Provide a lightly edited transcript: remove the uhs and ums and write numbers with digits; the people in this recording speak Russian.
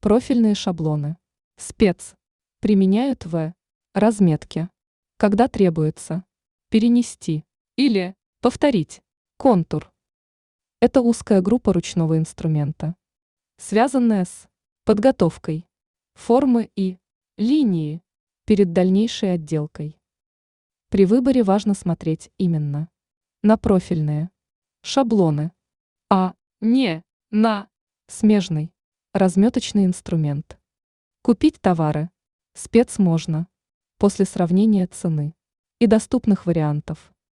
Профильные шаблоны. Спец. Применяют в разметке. Когда требуется перенести или повторить контур. Это узкая группа ручного инструмента, связанная с подготовкой формы и линии перед дальнейшей отделкой. При выборе важно смотреть именно на профильные шаблоны, а не на смежный разметочный инструмент. Купить товары спец можно после сравнения цены и доступных вариантов.